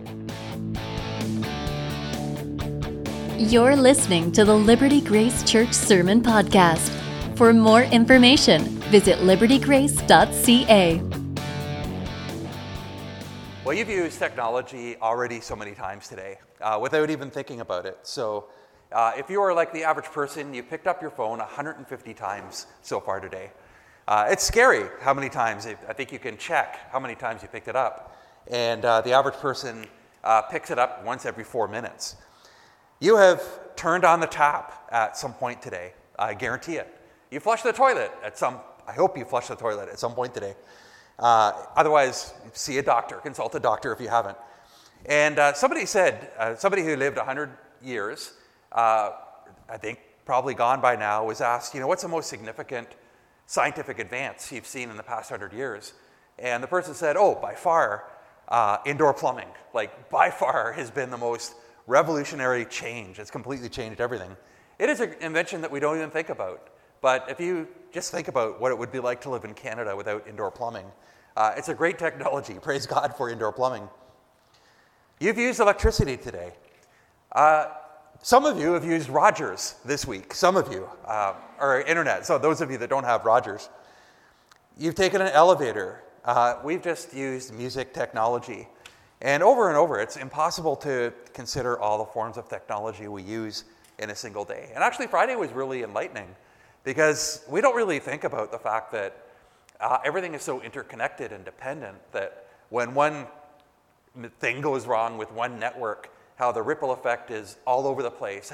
You're listening to the Liberty Grace Church Sermon Podcast. For more information, visit libertygrace.ca. Well, you've used technology already so many times today without even thinking about it. So if you are like the average person, you picked up your phone 150 times so far today. It's scary how many times. I think you can check how many times you picked it up. And the average person picks it up once every 4 minutes. You have turned on the tap at some point today. I guarantee it. You flushed the toilet I hope you flushed the toilet at some point today. Otherwise, see a doctor, consult a doctor if you haven't. And somebody who lived 100 years, I think probably gone by now, was asked, what's the most significant scientific advance you've seen in the past 100 years? And the person said, by far, indoor plumbing. Like, by far has been the most revolutionary change. It's completely changed everything. It is an invention that we don't even think about. But if you just think about what it would be like to live in Canada without indoor plumbing, it's a great technology. Praise God for indoor plumbing. You've used electricity today. Some of you have used Rogers this week. Some of you, or internet. So those of you that don't have Rogers. You've taken an elevator. We've just used music technology. And over, it's impossible to consider all the forms of technology we use in a single day. And actually, Friday was really enlightening because we don't really think about the fact that everything is so interconnected and dependent that when one thing goes wrong with one network, how the ripple effect is all over the place.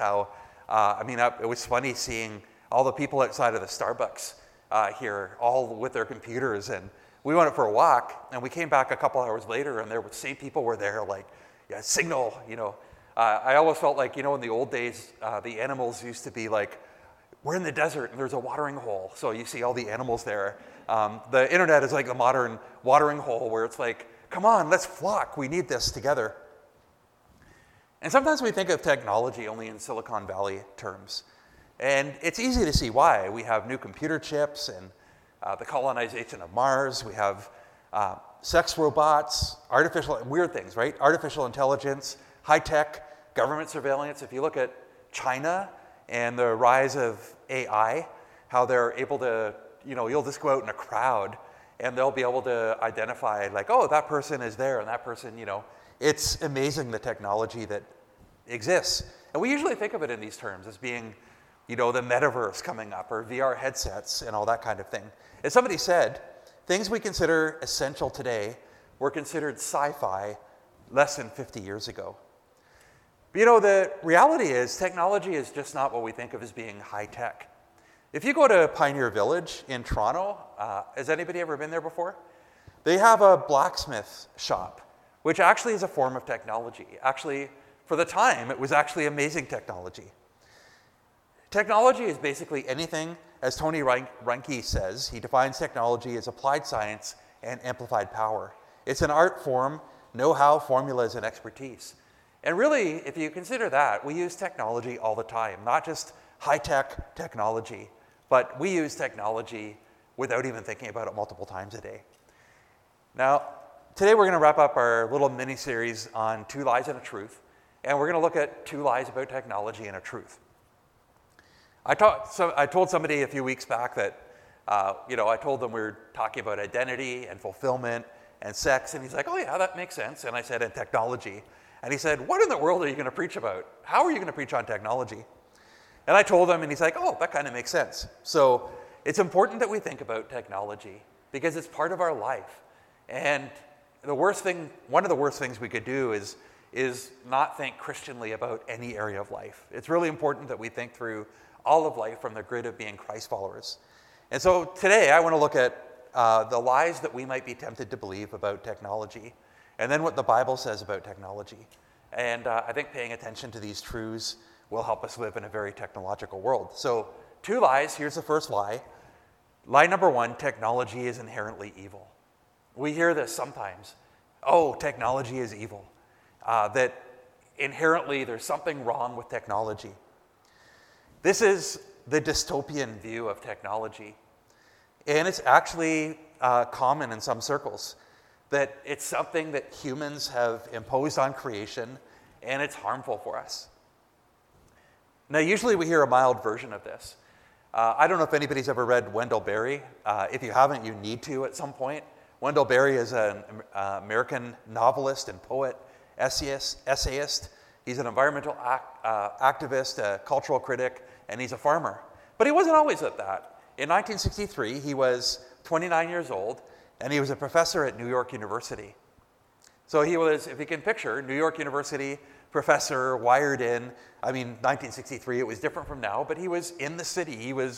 It was funny seeing all the people outside of the Starbucks here, all with their computers, and we went for a walk, and we came back a couple hours later, and the same people were there, signal, I always felt like, in the old days, the animals used to be like, we're in the desert, and there's a watering hole, so you see all the animals there. The internet is like the modern watering hole, where it's like, come on, let's flock, we need this together. And sometimes we think of technology only in Silicon Valley terms, and it's easy to see why. We have new computer chips, and the colonization of Mars. We have sex robots, weird things, right? Artificial intelligence, high-tech government surveillance. If you look at China and the rise of AI, how they're able to, you'll just go out in a crowd and they'll be able to identify that person is there and that person, It's amazing the technology that exists. And we usually think of it in these terms as being the metaverse coming up or VR headsets and all that kind of thing. As somebody said, things we consider essential today were considered sci-fi less than 50 years ago. But the reality is technology is just not what we think of as being high-tech. If you go to Pioneer Village in Toronto, has anybody ever been there before? They have a blacksmith shop, which actually is a form of technology. Actually, for the time, it was actually amazing technology. Technology is basically anything, as Tony Reinke says, he defines technology as applied science and amplified power. It's an art form, know-how, formulas, and expertise. And really, if you consider that, we use technology all the time, not just high-tech technology, but we use technology without even thinking about it multiple times a day. Now, today we're going to wrap up our little mini-series on 2 lies and a truth, and we're going to look at 2 lies about technology and a truth. I told somebody a few weeks back that, I told them we were talking about identity and fulfillment and sex, and he's like, oh yeah, that makes sense. And I said, and technology. And he said, what in the world are you going to preach about? How are you going to preach on technology? And I told him, and he's like, oh, that kind of makes sense. So it's important that we think about technology because it's part of our life. And one of the worst things we could do is not think Christianly about any area of life. It's really important that we think through all of life from the grid of being Christ followers. And so today I want to look at the lies that we might be tempted to believe about technology, and then what the Bible says about technology. And I think paying attention to these truths will help us live in a very technological world. So 2 lies, here's the first lie. Lie number 1, technology is inherently evil. We hear this sometimes. Oh, technology is evil. That inherently there's something wrong with technology. This is the dystopian view of technology. And it's actually common in some circles. that it's something that humans have imposed on creation, and it's harmful for us. Now, usually we hear a mild version of this. I don't know if anybody's ever read Wendell Berry. If you haven't, you need to at some point. Wendell Berry is an American novelist and poet, essayist. He's an environmental activist, a cultural critic, and he's a farmer. But he wasn't always at that. In 1963, he was 29 years old, and he was a professor at New York University. So he was, if you can picture, New York University professor, wired in. 1963, it was different from now, but he was in the city. He was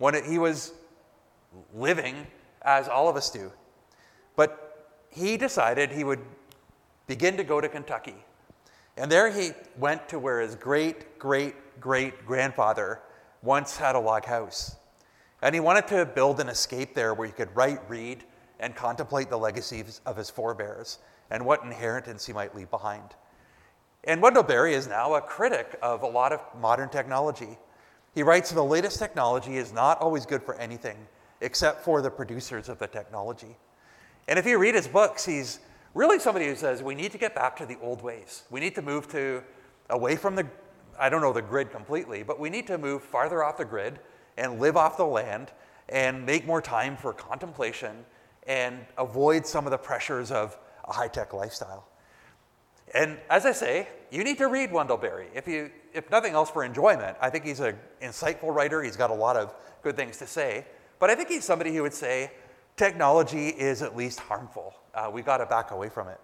living as all of us do. But he decided he would begin to go to Kentucky. And there he went to where his great-great-great-grandfather once had a log house. And he wanted to build an escape there where he could write, read, and contemplate the legacies of his forebears and what inheritance he might leave behind. And Wendell Berry is now a critic of a lot of modern technology. He writes the latest technology is not always good for anything except for the producers of the technology. And if you read his books, he's really somebody who says we need to get back to the old ways. We need to move away from the grid completely, but we need to move farther off the grid and live off the land and make more time for contemplation and avoid some of the pressures of a high-tech lifestyle. And as I say, you need to read Wendell Berry. If nothing else for enjoyment, I think he's an insightful writer. He's got a lot of good things to say. But I think he's somebody who would say technology is at least harmful. We got to back away from it.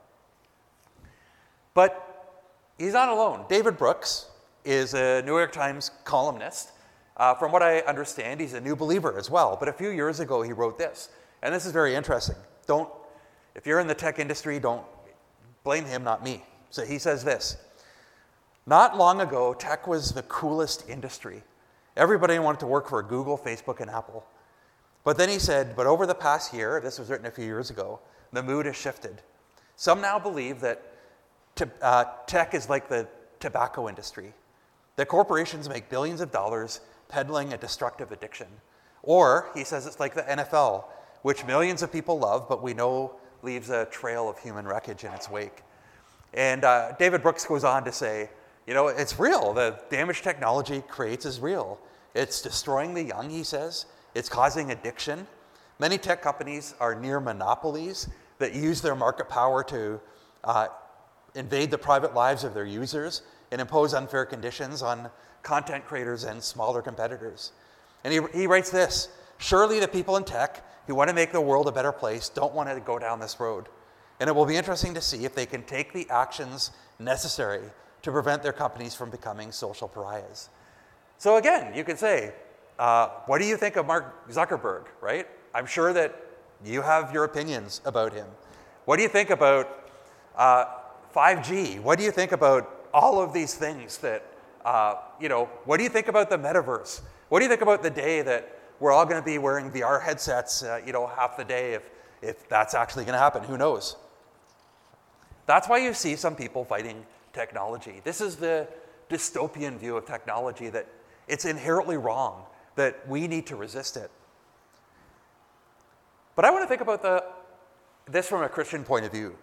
But he's not alone. David Brooks is a New York Times columnist. From what I understand, he's a New Believer as well. But a few years ago, he wrote this. And this is very interesting. If you're in the tech industry, don't blame him, not me. So he says this: not long ago, tech was the coolest industry. Everybody wanted to work for Google, Facebook, and Apple. But then he said, but over the past year, this was written a few years ago, the mood has shifted. Some now believe that tech is like the tobacco industry. That corporations make billions of dollars peddling a destructive addiction. Or, he says, it's like the NFL, which millions of people love, but we know leaves a trail of human wreckage in its wake. And David Brooks goes on to say, it's real. The damage technology creates is real. It's destroying the young, he says. It's causing addiction. Many tech companies are near monopolies that use their market power to invade the private lives of their users and impose unfair conditions on content creators and smaller competitors. And he writes this: surely the people in tech who want to make the world a better place don't want to go down this road. And it will be interesting to see if they can take the actions necessary to prevent their companies from becoming social pariahs. So again, you could say, what do you think of Mark Zuckerberg, right? I'm sure that you have your opinions about him. What do you think about 5G? What do you think about all of these things that, what do you think about the metaverse? What do you think about the day that we're all going to be wearing VR headsets, half the day if that's actually going to happen? Who knows? That's why you see some people fighting technology. This is the dystopian view of technology, that it's inherently wrong, that we need to resist it. But I want to think about this from a Christian point of view.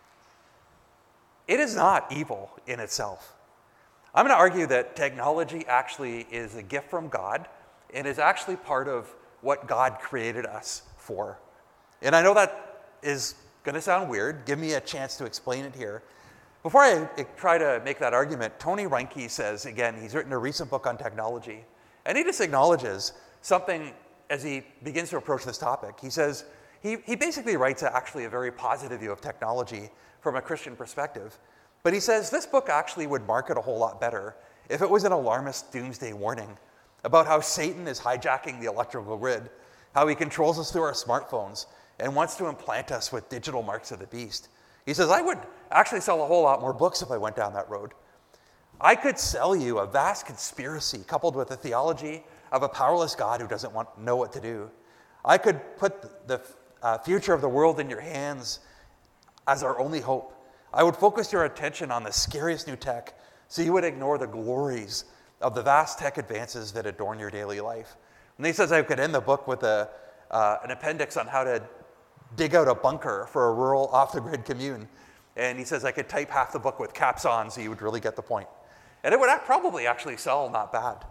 It is not evil in itself. I'm going to argue that technology actually is a gift from God and is actually part of what God created us for. And I know that is going to sound weird. Give me a chance to explain it here. Before I try to make that argument, Tony Reinke says, again, he's written a recent book on technology, and he just acknowledges something as he begins to approach this topic. He says, he basically writes actually a very positive view of technology from a Christian perspective. But he says this book actually would market a whole lot better if it was an alarmist doomsday warning about how Satan is hijacking the electrical grid, how he controls us through our smartphones and wants to implant us with digital marks of the beast. He says, I would actually sell a whole lot more books if I went down that road. I could sell you a vast conspiracy coupled with a theology of a powerless God who doesn't know what to do. I could put the future of the world in your hands as our only hope. I would focus your attention on the scariest new tech so you would ignore the glories of the vast tech advances that adorn your daily life. And he says I could end the book with an appendix on how to dig out a bunker for a rural off-the-grid commune. And he says, I could type half the book with caps on so you would really get the point. And it would probably actually sell not bad.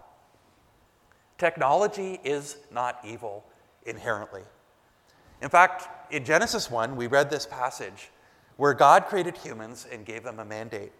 Technology is not evil inherently. In fact, in Genesis 1, we read this passage where God created humans and gave them a mandate.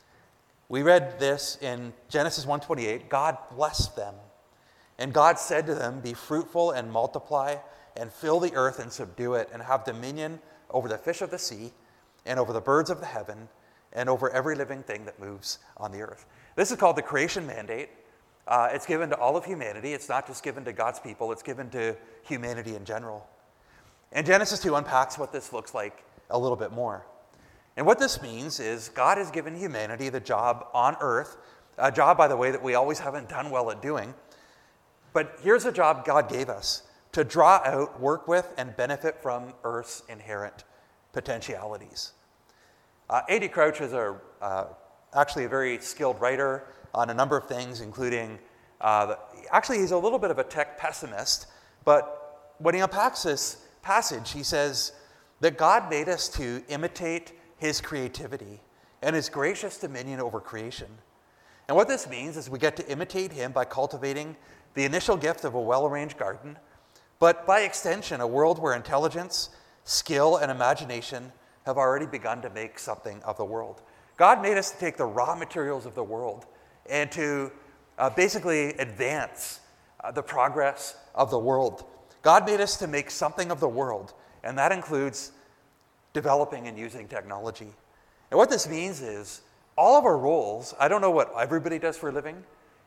We read this in Genesis 1:28, God blessed them. And God said to them, be fruitful and multiply and fill the earth and subdue it and have dominion over the fish of the sea and over the birds of the heaven and over every living thing that moves on the earth. This is called the creation mandate. It's given to all of humanity. It's not just given to God's people. It's given to humanity in general. And Genesis 2 unpacks what this looks like a little bit more. And what this means is God has given humanity the job on earth, a job, by the way, that we always haven't done well at doing. But here's a job God gave us, to draw out, work with, and benefit from Earth's inherent potentialities. Andy Crouch is actually a very skilled writer on a number of things, including, actually he's a little bit of a tech pessimist, but when he unpacks this passage, he says that God made us to imitate his creativity and his gracious dominion over creation. And what this means is we get to imitate him by cultivating the initial gift of a well-arranged garden, but by extension, a world where intelligence, skill, and imagination have already begun to make something of the world. God made us to take the raw materials of the world and to basically advance the progress of the world. God made us to make something of the world, and that includes developing and using technology. And what this means is all of our roles, I don't know what everybody does for a living.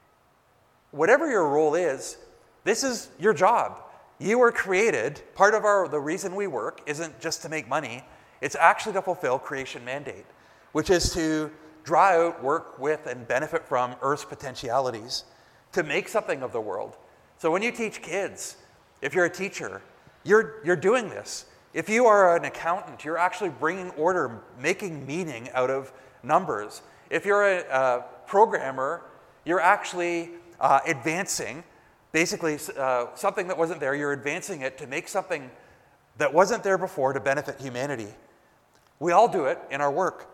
Whatever your role is, this is your job. You were created, part of the reason we work isn't just to make money, it's actually to fulfill creation mandate, which is to draw out, work with, and benefit from Earth's potentialities, to make something of the world. So when you teach kids, if you're a teacher, you're doing this. If you are an accountant, you're actually bringing order, making meaning out of numbers. If you're a programmer, you're actually advancing, basically something that wasn't there, you're advancing it to make something that wasn't there before to benefit humanity. We all do it in our work.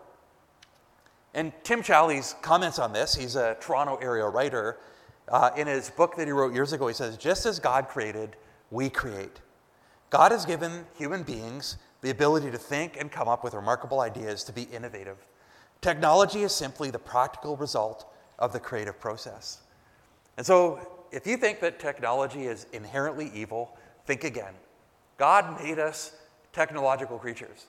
And Tim Challies comments on this. He's a Toronto area writer. In his book that he wrote years ago, he says, just as God created, we create. God has given human beings the ability to think and come up with remarkable ideas, to be innovative. Technology is simply the practical result of the creative process. And so, if you think that technology is inherently evil, think again. God made us technological creatures.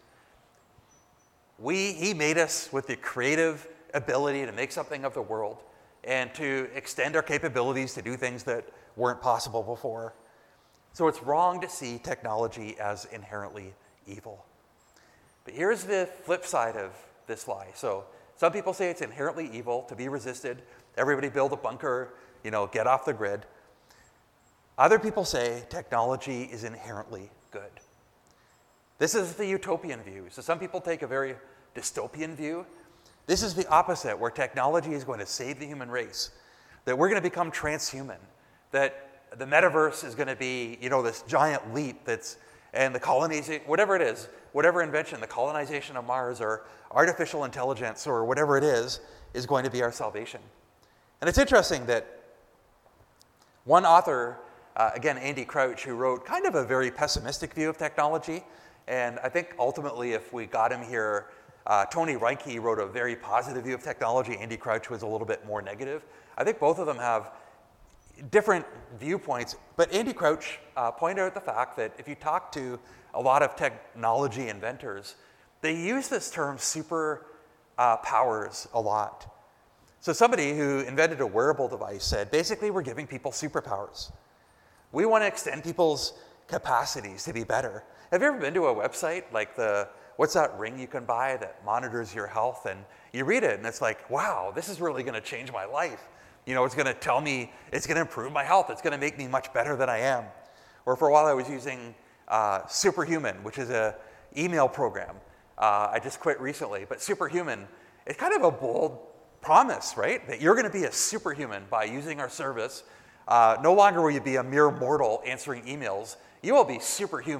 He made us with the creative ability to make something of the world and to extend our capabilities to do things that weren't possible before. So it's wrong to see technology as inherently evil. But here's the flip side of this lie. So some people say it's inherently evil, to be resisted. Everybody build a bunker, get off the grid. Other people say technology is inherently good. This is the utopian view. So some people take a very dystopian view. This is the opposite, where technology is going to save the human race, that we're going to become transhuman, that the metaverse is going to be, this giant leap and the colonization, whatever it is, whatever invention, the colonization of Mars or artificial intelligence or whatever it is going to be our salvation. And it's interesting that one author, again, Andy Crouch, who wrote kind of a very pessimistic view of technology, and I think ultimately if we got him here, Tony Reinke wrote a very positive view of technology. Andy Crouch was a little bit more negative. I think both of them have different viewpoints, but Andy Crouch pointed out the fact that if you talk to a lot of technology inventors, they use this term super powers a lot. So somebody who invented a wearable device said, basically we're giving people superpowers. We want to extend people's capacities to be better. Have you ever been to a website like what's that ring you can buy that monitors your health? And you read it and it's like, wow, this is really going to change my life. It's going to tell me, it's going to improve my health. It's going to make me much better than I am. Or for a while I was using Superhuman, which is an email program. I just quit recently. But Superhuman, it's kind of a bold promise, right? That you're going to be a superhuman by using our service. No longer will you be a mere mortal answering emails. You will be superhuman.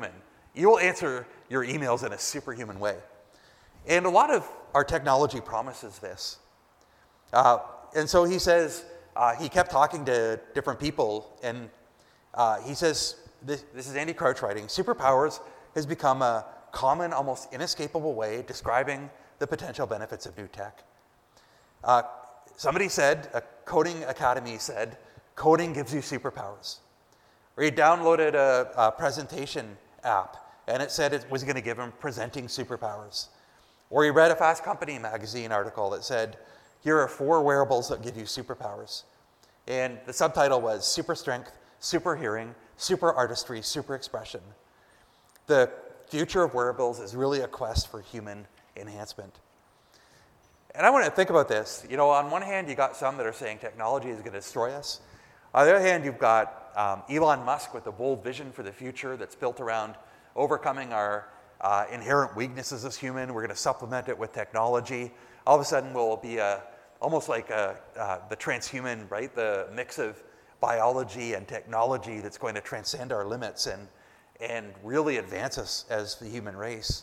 You will answer your emails in a superhuman way. And a lot of our technology promises this. And so he says, he kept talking to different people, and he says, this is Andy Crouch writing, superpowers has become a common, almost inescapable way describing the potential benefits of new tech. Somebody said, a coding academy said, coding gives you superpowers. Or he downloaded a presentation app, and it said it was going to give him presenting superpowers. Or he read a Fast Company magazine article that said, here are 4 wearables that give you superpowers. And the subtitle was super strength, super hearing, super artistry, super expression. The future of wearables is really a quest for human enhancement. And I want to think about this. You know, on one hand, you got some that are saying technology is going to destroy us. On the other hand, you've got Elon Musk with a bold vision for the future that's built around overcoming our inherent weaknesses as human. We're going to supplement it with technology. All of a sudden, we'll be almost like the transhuman, right? The mix of biology and technology that's going to transcend our limits and really advance us as the human race.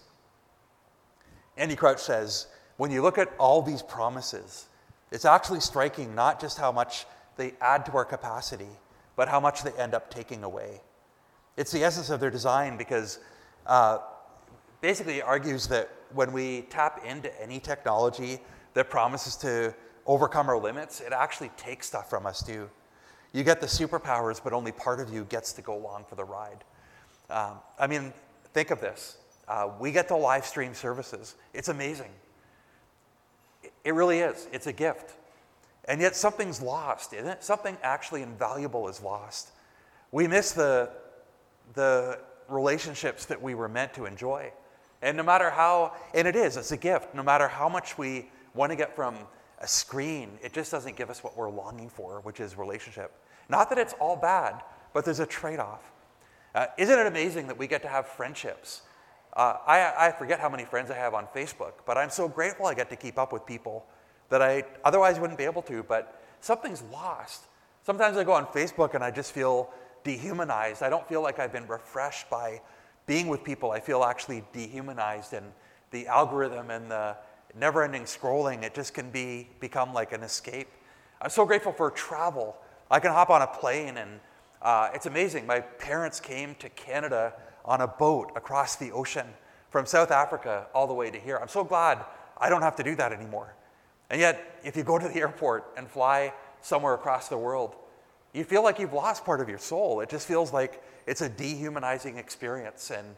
Andy Crouch says, when you look at all these promises, it's actually striking not just how much they add to our capacity, but how much they end up taking away. It's the essence of their design because basically it argues that when we tap into any technology that promises to overcome our limits, it actually takes stuff from us too. You get the superpowers, but only part of you gets to go along for the ride. I mean, think of this. We get to live stream services. It's amazing. It really is. It's a gift. And yet something's lost, isn't it? Something actually invaluable is lost. We miss the relationships that we were meant to enjoy. And no matter how, and it's a gift, no matter how much we want to get from a screen, it just doesn't give us what we're longing for, which is relationship. Not that it's all bad, but there's a trade-off. Isn't it amazing that we get to have friendships? I forget how many friends I have on Facebook, but I'm so grateful I get to keep up with people that I otherwise wouldn't be able to, but something's lost. Sometimes I go on Facebook and I just feel dehumanized. I don't feel like I've been refreshed by being with people. I feel actually dehumanized, and the algorithm and the never-ending scrolling, it just can become like an escape. I'm so grateful for travel. I can hop on a plane, and it's amazing. My parents came to Canada on a boat across the ocean from South Africa all the way to here. I'm so glad I don't have to do that anymore. And yet, if you go to the airport and fly somewhere across the world, you feel like you've lost part of your soul. It just feels like it's a dehumanizing experience, and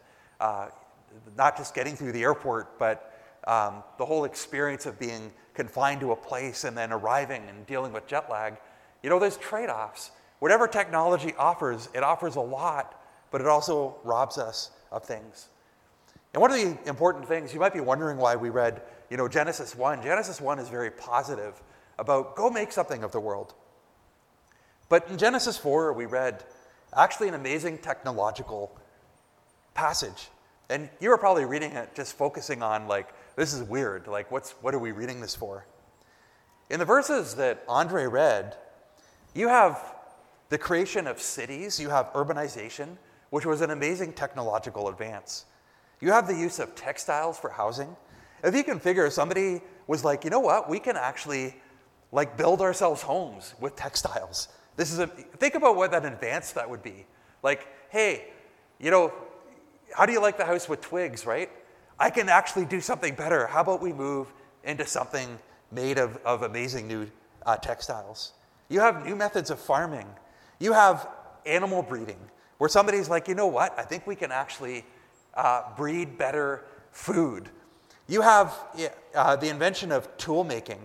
not just getting through the airport, but the whole experience of being confined to a place and then arriving and dealing with jet lag. You know, there's trade-offs. Whatever technology offers, it offers a lot, but it also robs us of things. And one of the important things, you might be wondering why we read, Genesis 1. Genesis 1 is very positive about go make something of the world. But in Genesis 4, we read actually an amazing technological passage. And you were probably reading it just focusing on this is weird. What are we reading this for? In the verses that Andre read, you have the creation of cities, you have urbanization, which was an amazing technological advance. You have the use of textiles for housing. If you can figure, somebody was like, you know what, we can actually build ourselves homes with textiles. Think about what that advance that would be. Hey, how do you like the house with twigs, right? I can actually do something better. How about we move into something made of amazing new textiles? You have new methods of farming. You have animal breeding, where somebody's like, you know what, I think we can actually breed better food. You have the invention of tool making.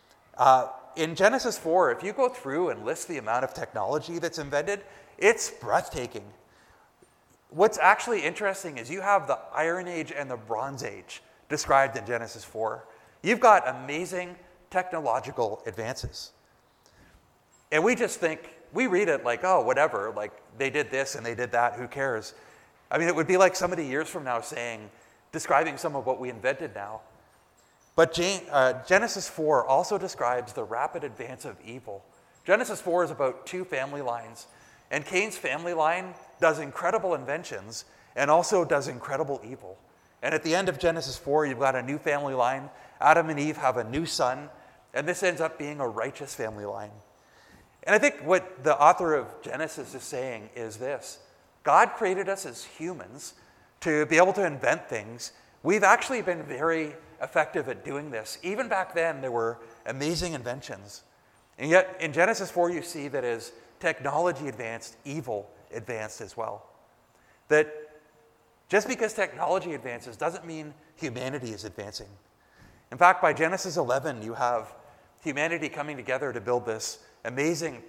In Genesis 4, if you go through and list the amount of technology that's invented, it's breathtaking. What's actually interesting is you have the Iron Age and the Bronze Age described in Genesis 4. You've got amazing technological advances. And we just think, we read it like, oh, whatever, they did this and they did that, who cares? I mean, it would be like somebody years from now describing some of what we invented now. But Genesis 4 also describes the rapid advance of evil. Genesis 4 is about 2 family lines, and Cain's family line does incredible inventions, and also does incredible evil. And at the end of Genesis 4, you've got a new family line. Adam and Eve have a new son, and this ends up being a righteous family line. And I think what the author of Genesis is saying is this: God created us as humans to be able to invent things. We've actually been very effective at doing this. Even back then, there were amazing inventions. And yet, in Genesis 4, you see that as technology advanced, evil advanced as well. That just because technology advances doesn't mean humanity is advancing. In fact, by Genesis 11, you have humanity coming together to build this amazing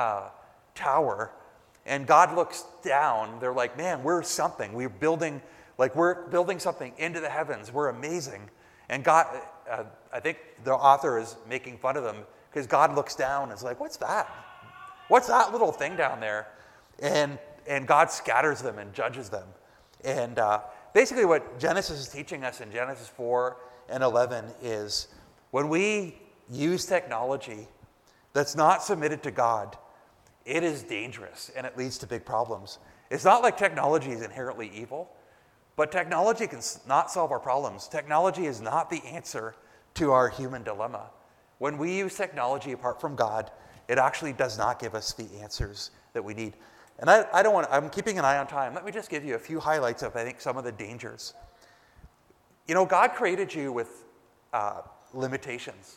tower, and God looks down. They're like, man, we're something. We're building something into the heavens. We're amazing. And God, I think the author is making fun of them because God looks down and is like, what's that? What's that little thing down there? And God scatters them and judges them. And basically what Genesis is teaching us in Genesis 4 and 11 is when we use technology that's not submitted to God, it is dangerous and it leads to big problems. It's not like technology is inherently evil, but technology can not solve our problems. Technology is not the answer to our human dilemma. When we use technology apart from God, it actually does not give us the answers that we need. And I'm keeping an eye on time. Let me just give you a few highlights of, I think, some of the dangers. You know, God created you with limitations.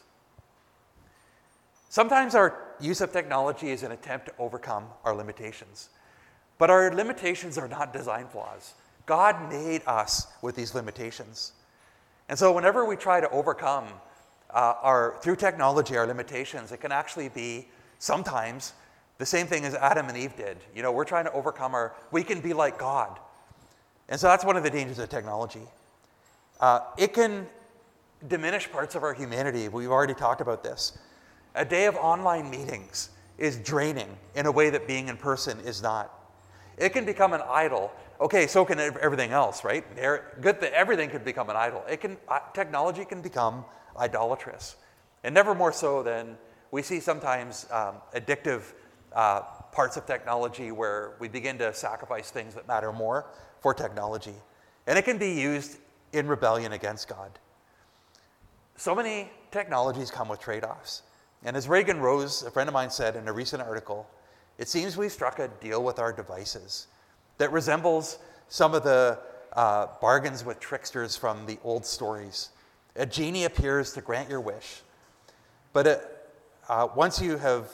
Sometimes our use of technology is an attempt to overcome our limitations. But our limitations are not design flaws. God made us with these limitations. And so whenever we try to overcome through technology, our limitations, it can actually be sometimes the same thing as Adam and Eve did. You know, we're trying to overcome we can be like God. And so that's one of the dangers of technology. It can diminish parts of our humanity. We've already talked about this. A day of online meetings is draining in a way that being in person is not. It can become an idol. Okay, so can everything else, right? Good that everything could become an idol. Technology can become idolatrous. And never more so than we see sometimes addictive parts of technology where we begin to sacrifice things that matter more for technology. And it can be used in rebellion against God. So many technologies come with trade-offs. And as Reagan Rose, a friend of mine, said in a recent article, it seems we've struck a deal with our devices that resembles some of the bargains with tricksters from the old stories. A genie appears to grant your wish, but once you have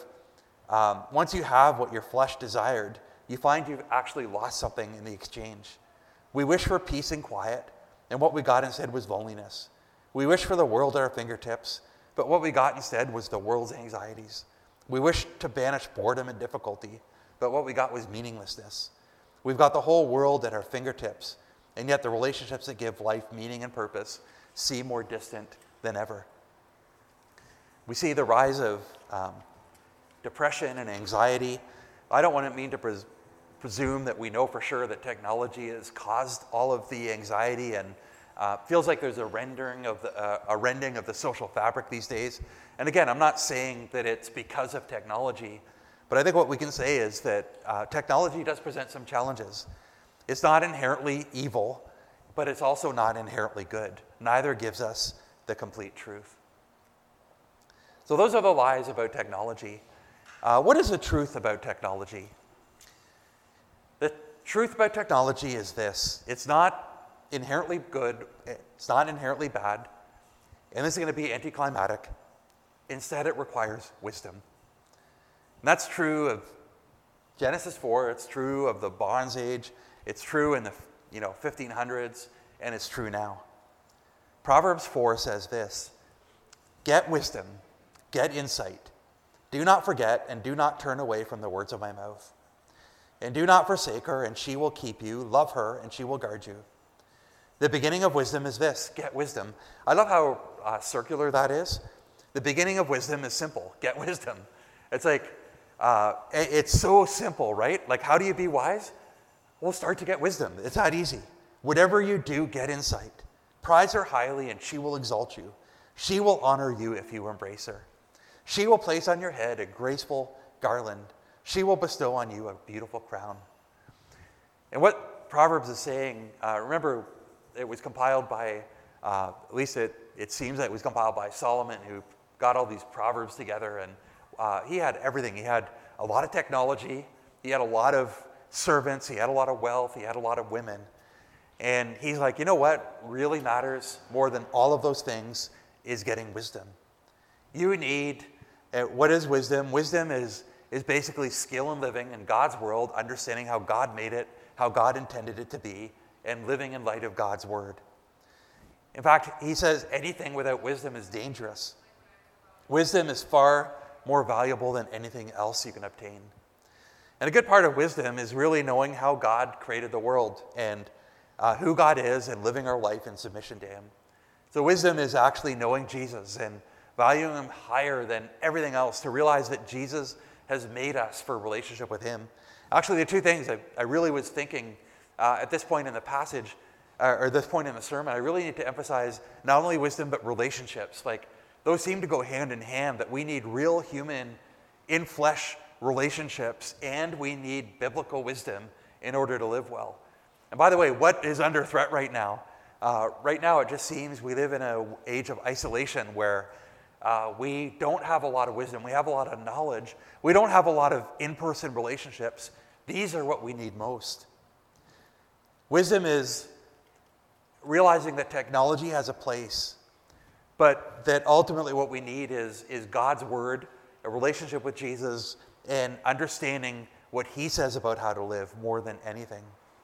what your flesh desired, you find you've actually lost something in the exchange. We wish for peace and quiet, and what we got instead was loneliness. We wish for the world at our fingertips, but what we got instead was the world's anxieties. We wish to banish boredom and difficulty, but what we got was meaninglessness. We've got the whole world at our fingertips, and yet the relationships that give life meaning and purpose seem more distant than ever. We see the rise of depression and anxiety. I don't want to mean to presume that we know for sure that technology has caused all of the anxiety, and feels like there's a rending of the social fabric these days. And again, I'm not saying that it's because of technology, but I think what we can say is that technology does present some challenges. It's not inherently evil, but it's also not inherently good. Neither gives us the complete truth. So those are the lies about technology. What is the truth about technology? The truth about technology is this: it's not inherently good, it's not inherently bad, and this is going to be anticlimactic. Instead, it requires wisdom. And that's true of Genesis 4, it's true of the Bronze Age, it's true in the 1500s, and it's true now. Proverbs 4 says this: get wisdom, get insight. Do not forget and do not turn away from the words of my mouth. And do not forsake her, and she will keep you. Love her, and she will guard you. The beginning of wisdom is this: get wisdom. I love how circular that is. The beginning of wisdom is simple: get wisdom. It's like, it's so simple, right? Like, how do you be wise? Well, start to get wisdom. It's that easy. Whatever you do, get insight. Prize her highly, and she will exalt you. She will honor you if you embrace her. She will place on your head a graceful garland. She will bestow on you a beautiful crown. And what Proverbs is saying, remember, it was compiled by, at least it seems that it was compiled by Solomon, who got all these Proverbs together, and he had everything. He had a lot of technology, he had a lot of servants, he had a lot of wealth, he had a lot of women. And he's like, you know what really matters more than all of those things is getting wisdom. You need, what is wisdom? Wisdom is basically skill in living in God's world, understanding how God made it, how God intended it to be, and living in light of God's word. In fact, he says anything without wisdom is dangerous. Wisdom is far more valuable than anything else you can obtain. And a good part of wisdom is really knowing how God created the world and who God is and living our life in submission to him. So wisdom is actually knowing Jesus and valuing him higher than everything else, to realize that Jesus has made us for a relationship with him. Actually, the two things I really was thinking at this point in the passage, or this point in the sermon, I really need to emphasize not only wisdom, but relationships. Like, those seem to go hand in hand, that we need real human, in-flesh relationships, and we need biblical wisdom in order to live well. And by the way, what is under threat right now? Right now, it just seems we live in an age of isolation where we don't have a lot of wisdom. We have a lot of knowledge. We don't have a lot of in-person relationships. These are what we need most. Wisdom is realizing that technology has a place, but that ultimately what we need is God's word, a relationship with Jesus, and understanding what he says about how to live more than anything.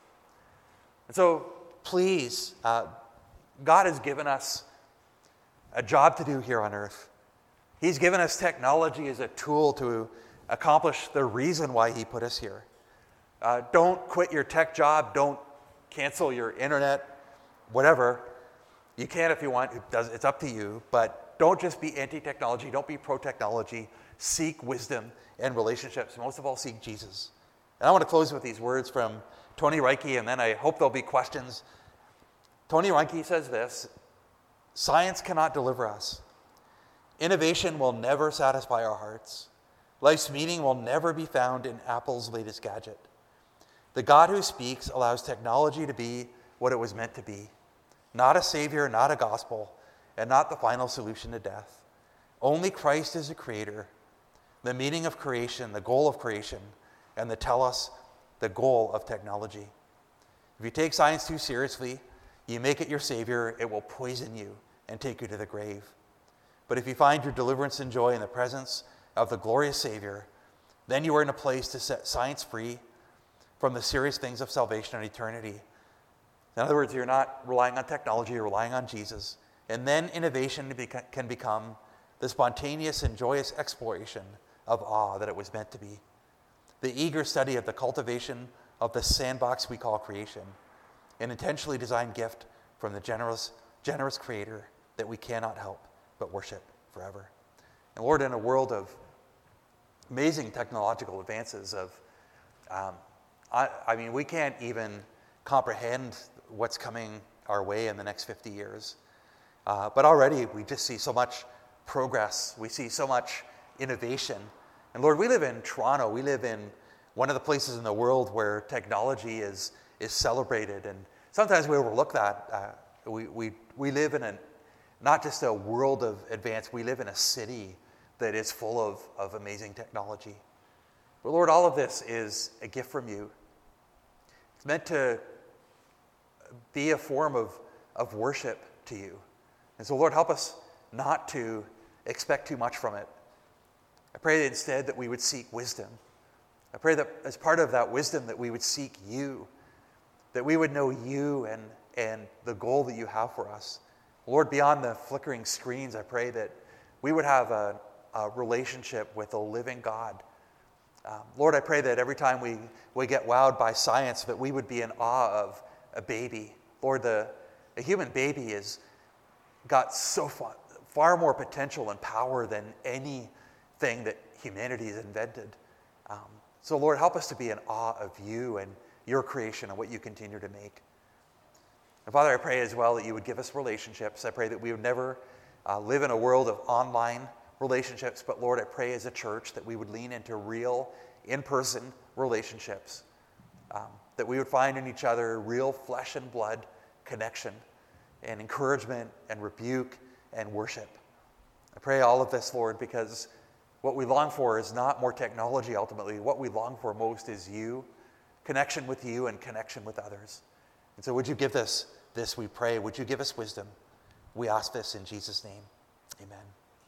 And so please, God has given us a job to do here on earth. He's given us technology as a tool to accomplish the reason why he put us here. Don't quit your tech job. Don't cancel your internet, whatever. You can if you want. It's up to you. But don't just be anti-technology. Don't be pro-technology. Seek wisdom and relationships. Most of all, seek Jesus. And I want to close with these words from Tony Reinke, and then I hope there'll be questions. Tony Reinke says this: science cannot deliver us. Innovation will never satisfy our hearts. Life's meaning will never be found in Apple's latest gadget. The God who speaks allows technology to be what it was meant to be. Not a savior, not a gospel, and not the final solution to death. Only Christ is the creator, the meaning of creation, the goal of creation, and the telos, the goal of technology. If you take science too seriously, you make it your savior, it will poison you and take you to the grave. But if you find your deliverance and joy in the presence of the glorious Savior, then you are in a place to set science free from the serious things of salvation and eternity. In other words, you're not relying on technology, you're relying on Jesus. And then innovation can become the spontaneous and joyous exploration of awe that it was meant to be. The eager study of the cultivation of the sandbox we call creation, an intentionally designed gift from the generous Creator that we cannot help but worship forever. And Lord, in a world of amazing technological advances, we can't even comprehend what's coming our way in the next 50 years. But already we just see so much progress. We see so much innovation. And Lord, we live in Toronto. We live in one of the places in the world where technology is celebrated. And sometimes we overlook that. We live in not just a world of advance, we live in a city that is full of amazing technology. But Lord, all of this is a gift from you. It's meant to be a form of worship to you. And so Lord, help us not to expect too much from it. I pray that instead that we would seek wisdom. I pray that as part of that wisdom that we would seek you, that we would know you and the goal that you have for us. Lord, beyond the flickering screens, I pray that we would have a relationship with a living God. Lord, I pray that every time we get wowed by science, that we would be in awe of a baby. Lord, a human baby has got so far more potential and power than anything that humanity has invented. So Lord, help us to be in awe of you and your creation and what you continue to make. And Father, I pray as well that you would give us relationships. I pray that we would never live in a world of online relationships, but Lord, I pray as a church that we would lean into real, in-person relationships. that we would find in each other real flesh and blood connection and encouragement and rebuke and worship. I pray all of this, Lord, because what we long for is not more technology ultimately. What we long for most is you, connection with you and connection with others. And so would you give this we pray. Would you give us wisdom? We ask this in Jesus' name. Amen.